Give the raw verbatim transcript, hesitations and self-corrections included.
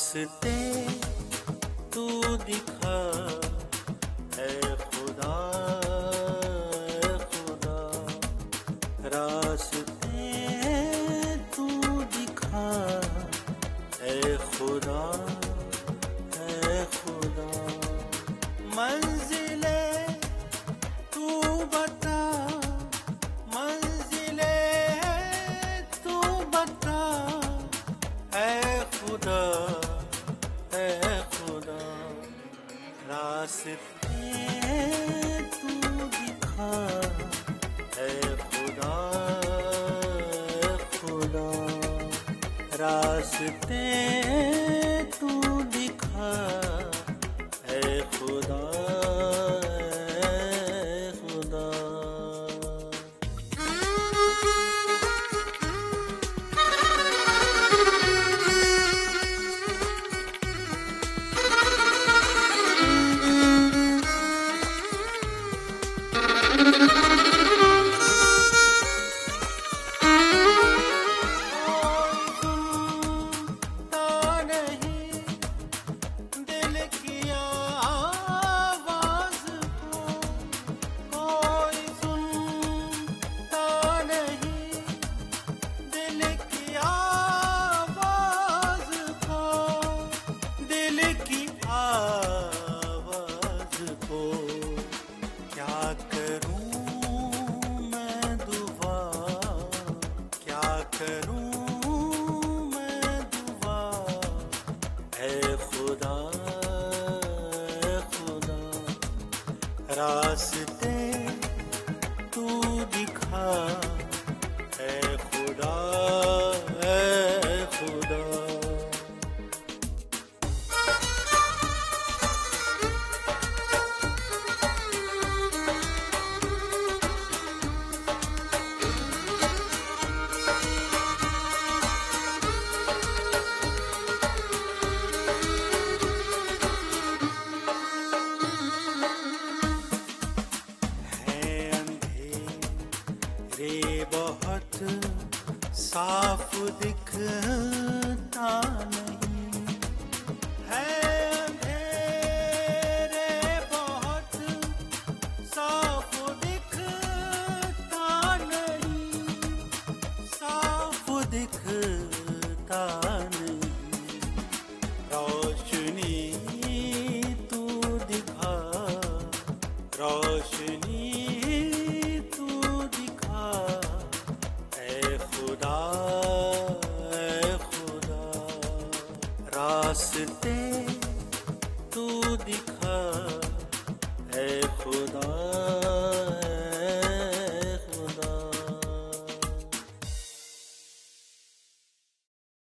रास्ते तू दिखा है खुदा, खुदा रास्ते तू दिखा है खुदा, है खुदा मंजिले तू बता, मंजिले तू बता है खुदा, है खुदा रास्ते तू दिखा है खुदा, खुदा रास्ते तू दिखा है खुदा, खुदा रास्ते तू दिखा है खुदा, है खुदा रे बहुत साफ दिखता नहीं है, अंधेरे बहुत साफ दिखता नहीं, साफ दिखता नहीं रोशनी तू दिखा, रोशनी रास्ते तू दिखा है खुदा।